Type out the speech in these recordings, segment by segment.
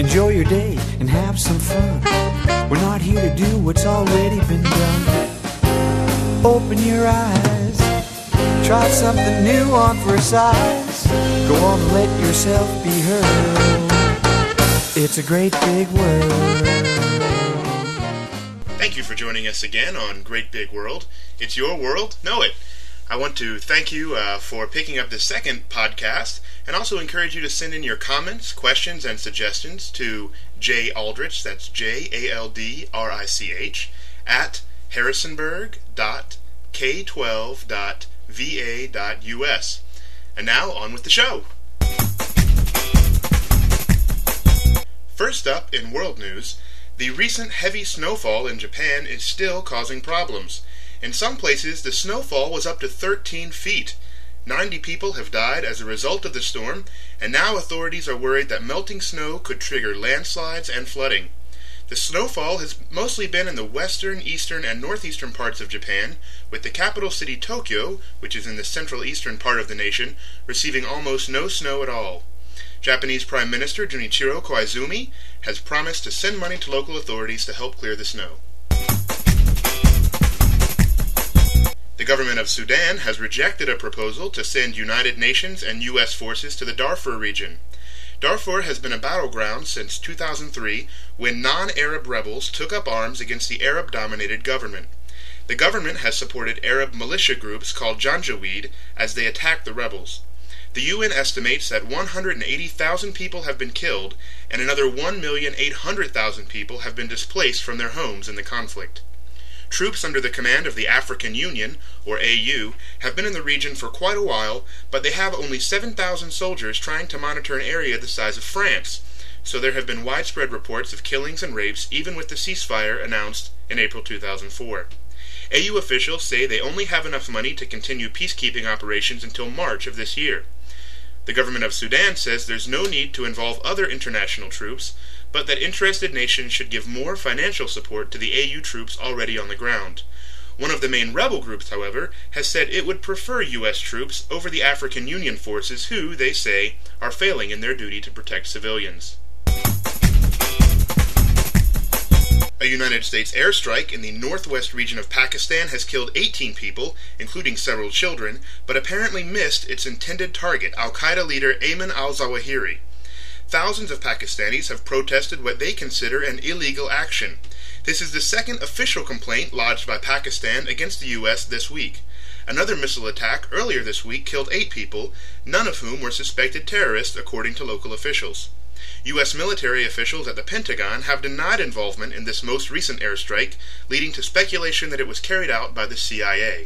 Enjoy your day and have some fun. We're not here to do what's already been done. Open your eyes, try something new on for size. Go on and let yourself be heard. It's a great big world. Thank you for joining us again on Great Big World. It's your world, know it. I want to thank you for picking up the second podcast, and also encourage you to send in your comments, questions, and suggestions to J. Aldrich, that's Jaldrich, at harrisonburg.k12.va.us. And now, on with the show. First up in world news, the recent heavy snowfall in Japan is still causing problems. In some places, the snowfall was up to 13 feet. 90 people have died as a result of the storm, and now authorities are worried that melting snow could trigger landslides and flooding. The snowfall has mostly been in the western, eastern, and northeastern parts of Japan, with the capital city Tokyo, which is in the central eastern part of the nation, receiving almost no snow at all. Japanese Prime Minister Junichiro Koizumi has promised to send money to local authorities to help clear the snow. The government of Sudan has rejected a proposal to send United Nations and U.S. forces to the Darfur region. Darfur has been a battleground since 2003, when non-Arab rebels took up arms against the Arab-dominated government. The government has supported Arab militia groups called Janjaweed as they attack the rebels. The UN estimates that 180,000 people have been killed, and another 1,800,000 people have been displaced from their homes in the conflict. Troops under the command of the African Union, or AU, have been in the region for quite a while, but they have only 7,000 soldiers trying to monitor an area the size of France, so there have been widespread reports of killings and rapes even with the ceasefire announced in April 2004. AU officials say they only have enough money to continue peacekeeping operations until March of this year. The government of Sudan says there's no need to involve other international troops, but that interested nations should give more financial support to the AU troops already on the ground. One of the main rebel groups, however, has said it would prefer U.S. troops over the African Union forces who, they say, are failing in their duty to protect civilians. A United States airstrike in the northwest region of Pakistan has killed 18 people, including several children, but apparently missed its intended target, al-Qaeda leader Ayman al-Zawahiri. Thousands of Pakistanis have protested what they consider an illegal action. This is the second official complaint lodged by Pakistan against the U.S. this week. Another missile attack earlier this week killed 8 people, none of whom were suspected terrorists according to local officials. U.S. military officials at the Pentagon have denied involvement in this most recent airstrike, leading to speculation that it was carried out by the CIA.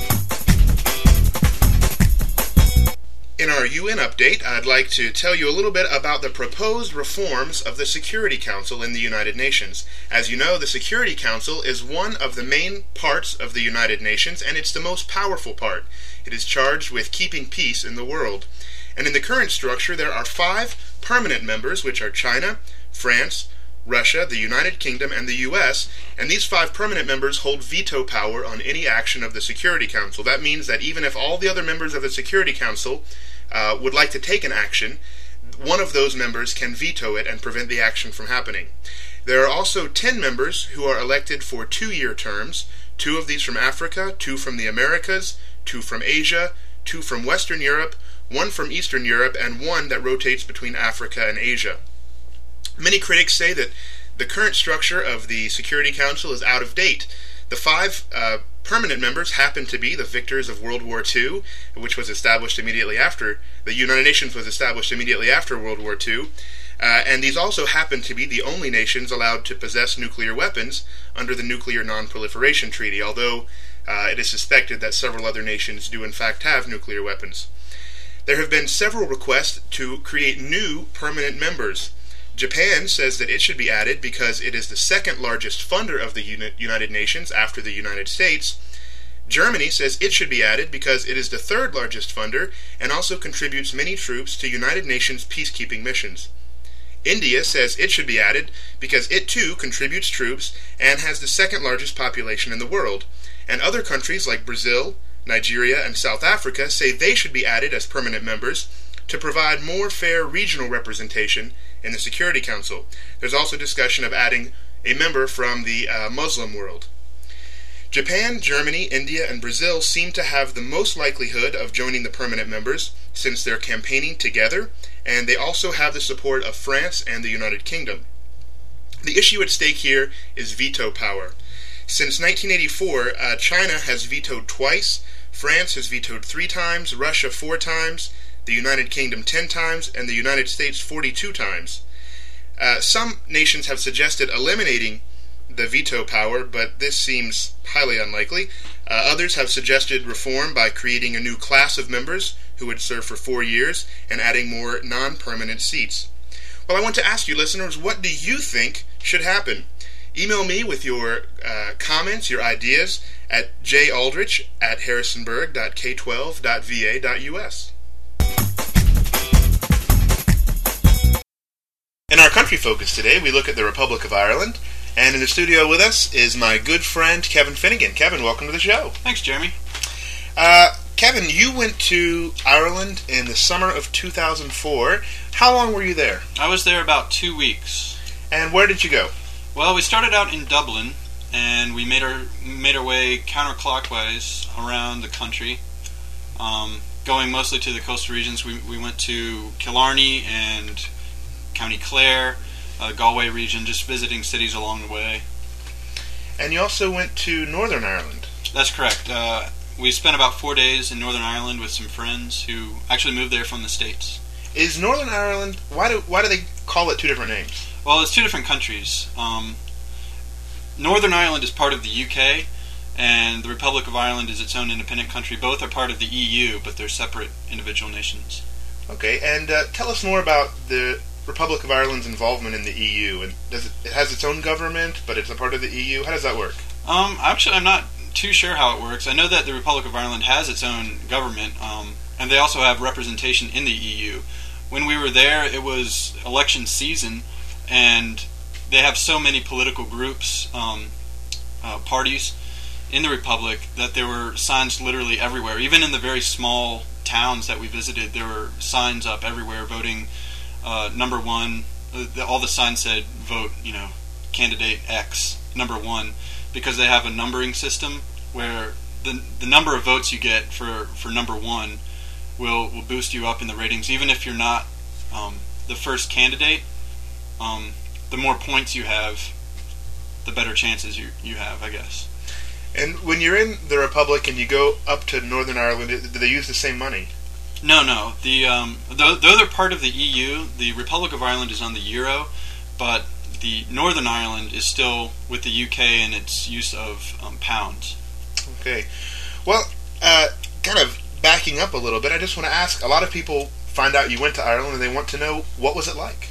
In our UN update, I'd like to tell you a little bit about the proposed reforms of the Security Council in the United Nations. As you know, the Security Council is one of the main parts of the United Nations, and it's the most powerful part. It is charged with keeping peace in the world. And in the current structure, there are 5 permanent members, which are China, France, Russia, the United Kingdom, and the U.S., and these 5 permanent members hold veto power on any action of the Security Council. That means that even if all the other members of the Security Council would like to take an action, one of those members can veto it and prevent the action from happening. There are also 10 members who are elected for 2-year terms, 2 of these from Africa, 2 from the Americas, 2 from Asia, 2 from Western Europe, 1 from Eastern Europe, and 1 that rotates between Africa and Asia. Many critics say that the current structure of the Security Council is out of date. The 5 permanent members happen to be the victors of World War II, which was established immediately after, the United Nations was established immediately after World War II, and these also happen to be the only nations allowed to possess nuclear weapons under the Nuclear Non-Proliferation Treaty, although it is suspected that several other nations do in fact have nuclear weapons. There have been several requests to create new permanent members. Japan says that it should be added because it is the second largest funder of the United Nations after the United States. Germany says it should be added because it is the 3rd largest funder and also contributes many troops to United Nations peacekeeping missions. India says it should be added because it too contributes troops and has the 2nd largest population in the world. And other countries like Brazil, Nigeria, and South Africa say they should be added as permanent members to provide more fair regional representation in the Security Council. There's also discussion of adding a member from the Muslim world. Japan, Germany, India, and Brazil seem to have the most likelihood of joining the permanent members since they're campaigning together, and they also have the support of France and the United Kingdom. The issue at stake here is veto power. Since 1984, China has vetoed twice, France has vetoed 3 times, Russia 4 times, the United Kingdom 10 times, and the United States 42 times. Some nations have suggested eliminating the veto power, but this seems highly unlikely. Others have suggested reform by creating a new class of members who would serve for 4 years and adding more non-permanent seats. Well, I want to ask you, listeners, what do you think should happen? Email me with your comments, your ideas, at jaldrich@harrisonburg.k12.va.us. In our country focus today, we look at the Republic of Ireland. And in the studio with us is my good friend, Kevin Finnegan. Kevin, welcome to the show. Thanks, Jeremy. Kevin, you went to Ireland in the summer of 2004. How long were you there? I was there about 2 weeks. And where did you go? Well, we started out in Dublin, and we made our way counterclockwise around the country, going mostly to the coastal regions. We went to Killarney and County Clare, Galway region, just visiting cities along the way. And you also went to Northern Ireland. That's correct. We spent about 4 days in Northern Ireland with some friends who actually moved there from the States. Is Northern Ireland, why do they call it 2 different names? Well, it's 2 different countries. Northern Ireland is part of the UK, and the Republic of Ireland is its own independent country. Both are part of the EU, but they're separate individual nations. Okay, and tell us more about the Republic of Ireland's involvement in the EU. And it has its own government, but it's a part of the EU. How does that work? Actually, I'm not too sure how it works. I know that the Republic of Ireland has its own government, and they also have representation in the EU. When we were there, it was election season, and they have so many political groups, parties in the Republic, that there were signs literally everywhere. Even in the very small towns that we visited, there were signs up everywhere voting number 1. All the signs said vote, candidate X, number 1, because they have a numbering system where the number of votes you get for number 1 will boost you up in the ratings, even if you're not the first candidate. The more points you have, the better chances you have, I guess. And when you're in the Republic and you go up to Northern Ireland, do they use the same money? No. Though they're part of the EU, the Republic of Ireland is on the euro, but the Northern Ireland is still with the UK in its use of pounds. Okay. Well, kind of backing up a little bit, I just want to ask, a lot of people find out you went to Ireland and they want to know, what was it like?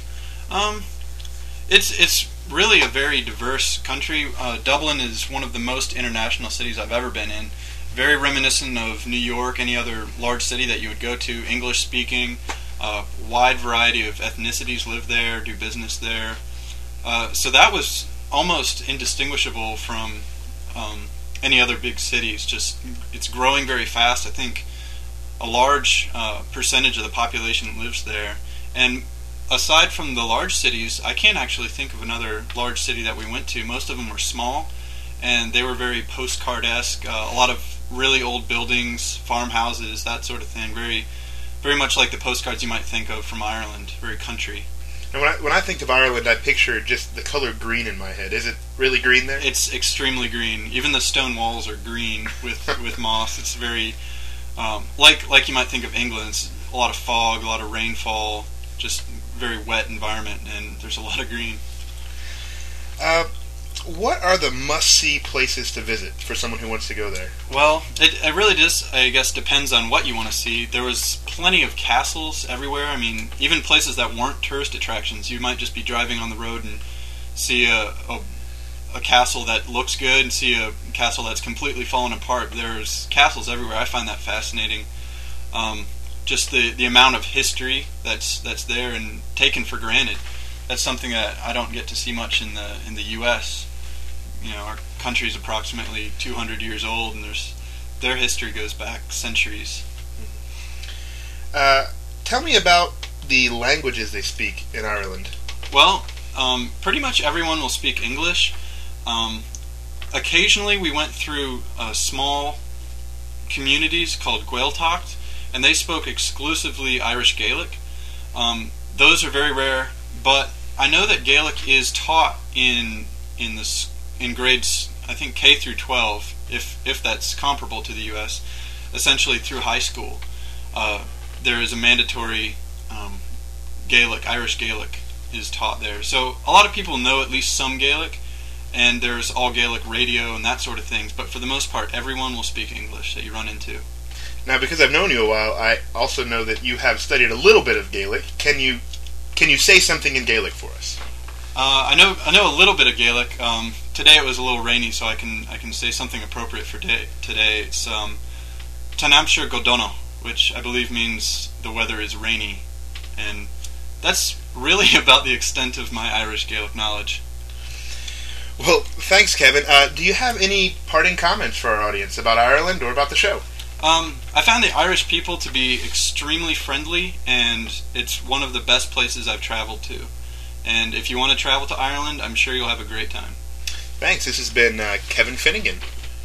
It's really a very diverse country. Dublin is one of the most international cities I've ever been in. Very reminiscent of New York, any other large city that you would go to. English speaking, wide variety of ethnicities live there, do business there. So that was almost indistinguishable from any other big cities. Just it's growing very fast. I think a large percentage of the population lives there. And aside from the large cities, I can't actually think of another large city that we went to. Most of them were small, and they were very postcard-esque. A lot of really old buildings, farmhouses, that sort of thing. Very, very much like the postcards you might think of from Ireland. Very country. And when I think of Ireland, I picture just the color green in my head. Is it really green there? It's extremely green. Even the stone walls are green with moss. It's very like you might think of England. It's a lot of fog, a lot of rainfall, just very wet environment, and there's a lot of green. What are the must-see places to visit for someone who wants to go there? Well, it really just, I guess, depends on what you want to see. There was plenty of castles everywhere. I mean, even places that weren't tourist attractions. You might just be driving on the road and see a castle that looks good and see a castle that's completely fallen apart. There's castles everywhere. I find that fascinating. Just the amount of history that's there and taken for granted. That's something that I don't get to see much in the U.S. Our country is approximately 200 years old, and their history goes back centuries. Tell me about the languages they speak in Ireland. Well, pretty much everyone will speak English. Occasionally we went through small communities called Gaeltacht, and they spoke exclusively Irish Gaelic. Those are very rare, but I know that Gaelic is taught in grades, I think K through 12, if that's comparable to the U.S., essentially through high school. There is a mandatory Gaelic, Irish Gaelic is taught there. So a lot of people know at least some Gaelic, and there's all Gaelic radio and that sort of things, but for the most part, everyone will speak English that you run into. Now, because I've known you a while, I also know that you have studied a little bit of Gaelic. Can you say something in Gaelic for us? I know a little bit of Gaelic. Today it was a little rainy, so I can say something appropriate for today. It's Tanamshir Godono, which I believe means the weather is rainy, and that's really about the extent of my Irish Gaelic knowledge. Well, thanks, Kevin. Do you have any parting comments for our audience about Ireland or about the show? I found the Irish people to be extremely friendly, and it's one of the best places I've traveled to. And if you want to travel to Ireland, I'm sure you'll have a great time. Thanks. This has been Kevin Finnegan.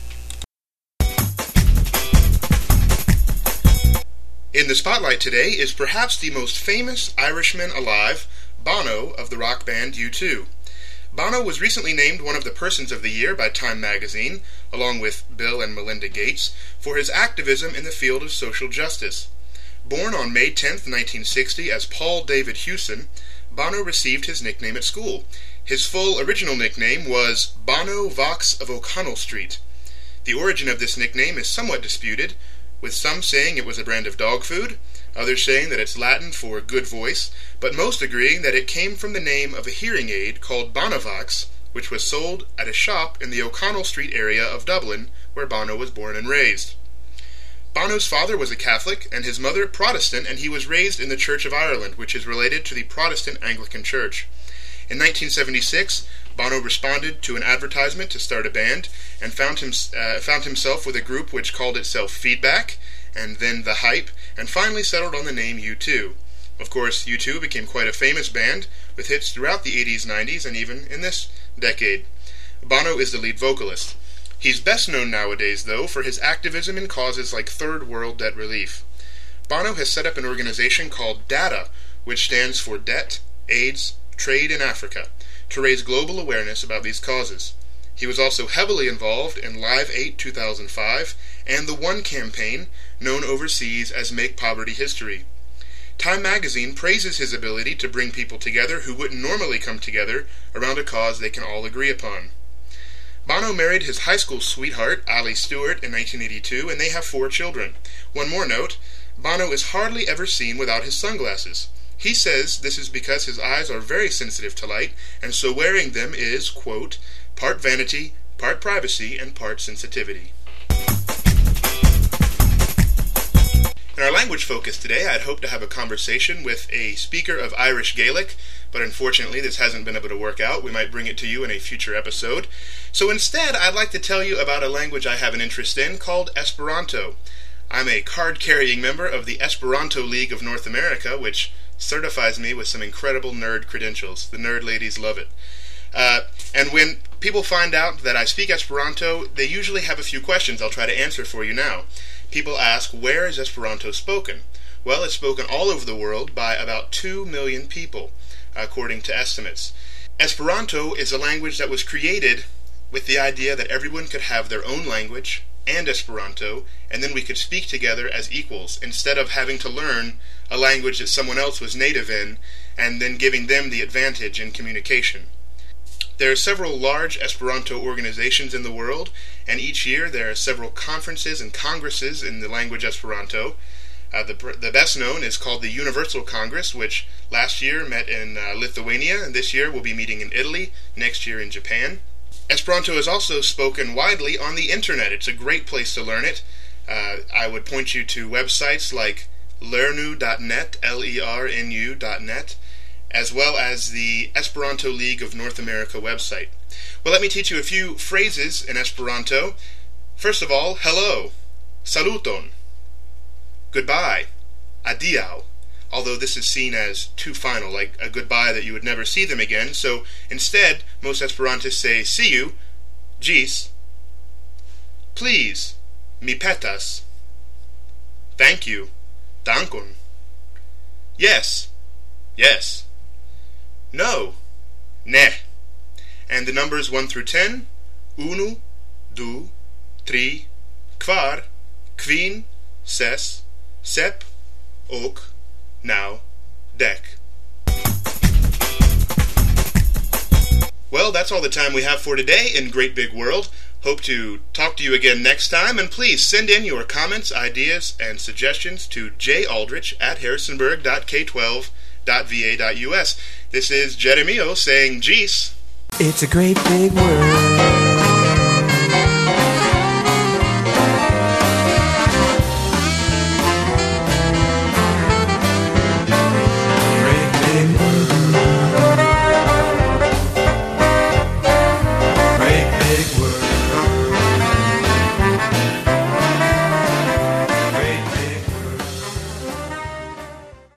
In the spotlight today is perhaps the most famous Irishman alive, Bono of the rock band U2. Bono was recently named one of the Persons of the Year by Time magazine, along with Bill and Melinda Gates, for his activism in the field of social justice. Born on May 10, 1960 as Paul David Hewson, Bono received his nickname at school. His full original nickname was Bono Vox of O'Connell Street. The origin of this nickname is somewhat disputed, with some saying it was a brand of dog food, others saying that it's Latin for good voice, but most agreeing that it came from the name of a hearing aid called Bonovox, which was sold at a shop in the O'Connell Street area of Dublin, where Bono was born and raised. Bono's father was a Catholic, and his mother Protestant, and he was raised in the Church of Ireland, which is related to the Protestant Anglican Church. In 1976, Bono responded to an advertisement to start a band, and found himself with a group which called itself Feedback, and then The Hype, and finally settled on the name U2. Of course, U2 became quite a famous band, with hits throughout the 80s, 90s, and even in this decade. Bono is the lead vocalist. He's best known nowadays, though, for his activism in causes like Third World Debt Relief. Bono has set up an organization called DATA, which stands for Debt, AIDS, Trade in Africa, to raise global awareness about these causes. He was also heavily involved in Live 8 2005 and the One campaign, known overseas as Make Poverty History. Time magazine praises his ability to bring people together who wouldn't normally come together around a cause they can all agree upon. Bono married his high school sweetheart, Ali Stewart, in 1982, and they have 4 children. One more note, Bono is hardly ever seen without his sunglasses. He says this is because his eyes are very sensitive to light, and so wearing them is, quote, part vanity, part privacy, and part sensitivity. In our language focus today, I'd hoped to have a conversation with a speaker of Irish Gaelic, but unfortunately this hasn't been able to work out. We might bring it to you in a future episode. So instead, I'd like to tell you about a language I have an interest in called Esperanto. I'm a card-carrying member of the Esperanto League of North America, which certifies me with some incredible nerd credentials. The nerd ladies love it. And when people find out that I speak Esperanto, they usually have a few questions I'll try to answer for you now. People ask, where is Esperanto spoken? Well, it's spoken all over the world by about 2 million people, according to estimates. Esperanto is a language that was created with the idea that everyone could have their own language and Esperanto, and then we could speak together as equals, instead of having to learn a language that someone else was native in, and then giving them the advantage in communication. There are several large Esperanto organizations in the world, and each year there are several conferences and congresses in the language Esperanto. The best known is called the Universal Congress, which last year met in Lithuania, and this year will be meeting in Italy, next year in Japan. Esperanto is also spoken widely on the internet. It's a great place to learn it. I would point you to websites like lernu.net, lernu.net, as well as the Esperanto League of North America website. Well, let me teach you a few phrases in Esperanto. First of all, hello, saluton, goodbye, adiau, although this is seen as too final, like a goodbye that you would never see them again. So instead, most Esperantists say see you, gis, please, mi petas, thank you, dankon, yes, yes, no, ne, and the numbers 1 through 10, unu, du, tri, kvar, kvin, ses, sep, ok, now, dek. Well, that's all the time we have for today in Great Big World. Hope to talk to you again next time, and please send in your comments, ideas, and suggestions to jaldrich@harrisonburg.k12.va.us. This is Jeremio saying Gis. It's a great big world.